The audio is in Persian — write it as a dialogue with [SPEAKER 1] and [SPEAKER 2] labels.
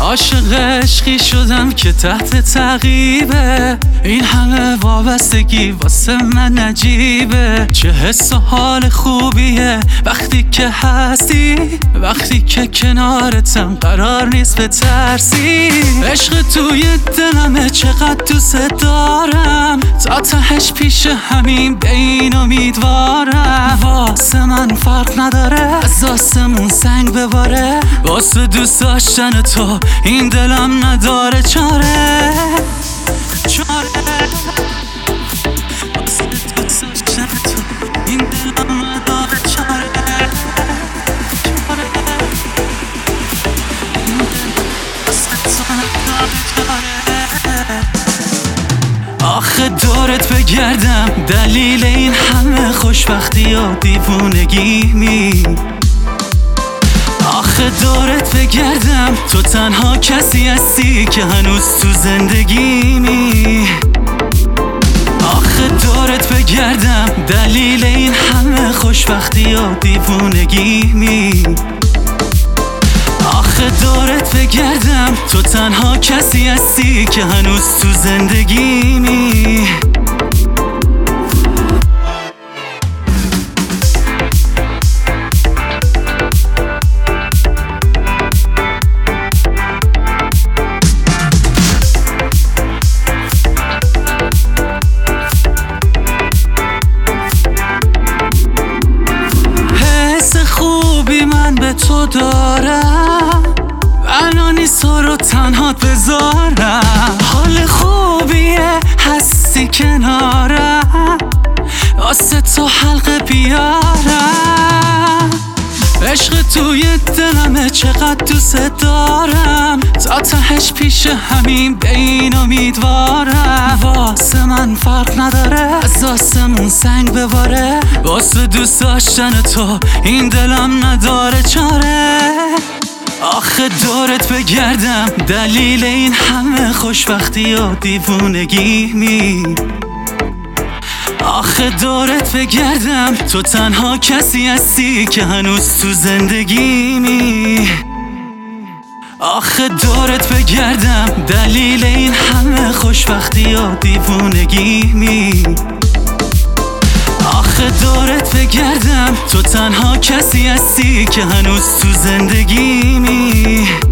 [SPEAKER 1] عاشق عشقی شدم که تحت تعقیبه. این همه وابستگی واسه من عجیبه. چه حس و حال خوبیه وقتی که هستی، وقتی که کنارتم قرار نیست بترسی. عشق توی دلمه چقدر دوست دارم، تا تهش پیش همین به این امیدوارم. واسه من فرق نداره از آسمون سنگ بباره، واسه دوست داشتن تو این دلم نداره چاره. واسه دوست داشتن تو این دلم نداره چاره. آخه دورت بگردم دلیل این همه خوشبختی و دیوونگی می. آخه دورت بگردم تو تنها کسی هستی که هنوز تو زندگی می. آخه دورت بگردم دلیل این همه خوشبختی و دیوونگی می. آخه دورت بگردم تو تنها کسی هستی که هنوز تو زندگی می. حس خوبی من به تو دارم، بنا نیست تو رو تنها بذارم. حال خوبیه هستی کنارم، واسه تو حلقه بیارم. عشق توی دلمه چقدر دوست دارم، تا تهش پیش همین به این امیدوارم. واسه من فرق نداره از آسمون سنگ بباره، واسه دوست داشتن تو این دلم نداره چاره. آخه دورت بگردم دلیل این همه خوشبختی و دیوونگی می. آخه دورت بگردم تو تنها کسی هستی که هنوز تو زندگی می. آخه دورت بگردم دلیل این همه خوشبختی و دیوونگی می. آخه دورت بگردم تو تنها کسی هستی که هنوز تو زندگی می.